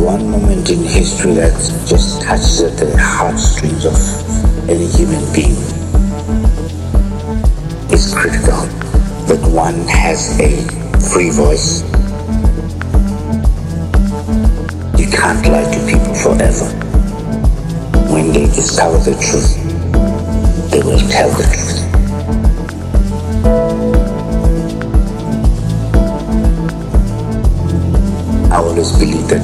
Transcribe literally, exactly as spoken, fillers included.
one moment in history that just touches at the heartstrings of any human being. It's critical that one has a free voice. You can't lie to people forever. When they discover the truth, they will tell the truth. I always believe that